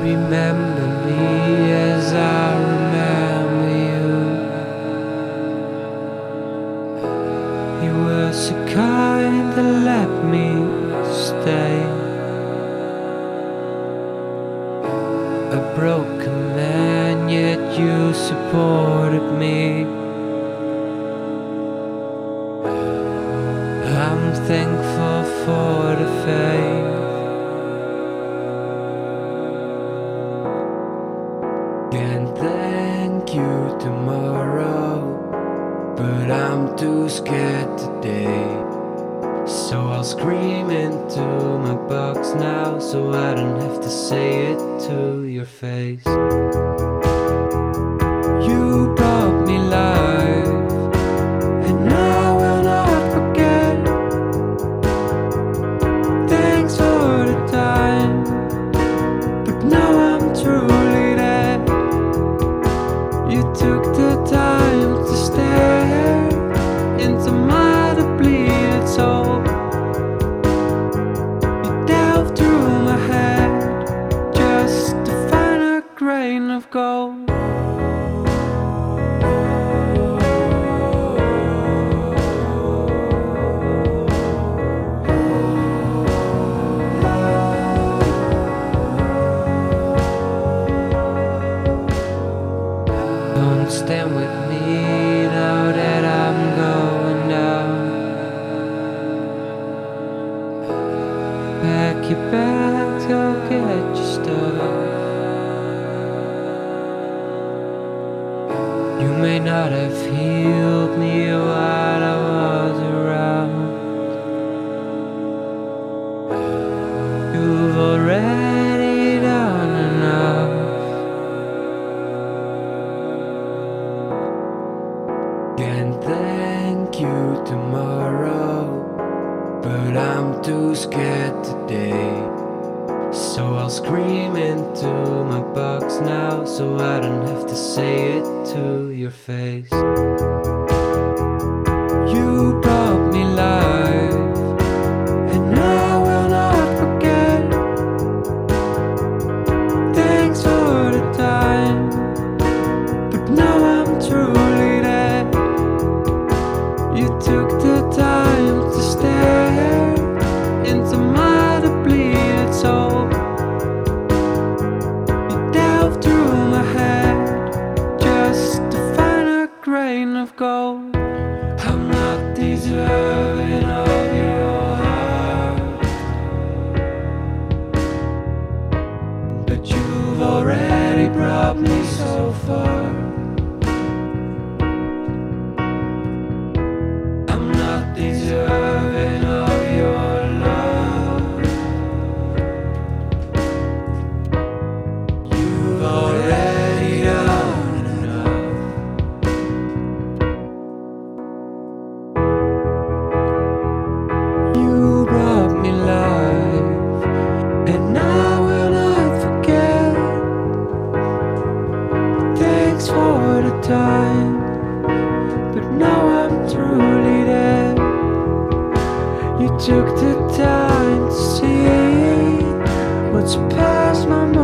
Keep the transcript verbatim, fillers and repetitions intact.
Remember me as I remember you. You were so kind to let me stay. A broken man, yet you supported me. I'm thankful for the faith. Can't thank you tomorrow, but I'm too scared today. So I'll scream into my box now, so I don't have to say it to your face. You brought me life, and I will not forget. Thanks for the time, but now I'm truly dead. You took the time to stare into my depleted soul. You delved through my head just to find a grain of gold. Don't stand with me now that I'm going down. Pack your bags, go get your stuff. You may not have healed me while I was around. You've already done enough. Can't thank you tomorrow, but I'm too scared today. So I'll scream into my box now, so I don't have to say it to your face. You brought me life, and I will not forget. Thanks for the time, but now I'm truly dead. You took the time to stare into my depleted soul. You delved through my head just to find a grain of gold. I'm not deserving of your heart, but you've already brought me so far. Deserving of your love, you've already done enough. You brought me life, and I will not forget. Thanks for the time, but now I'm truly dead. You took the time to see what's past my mind.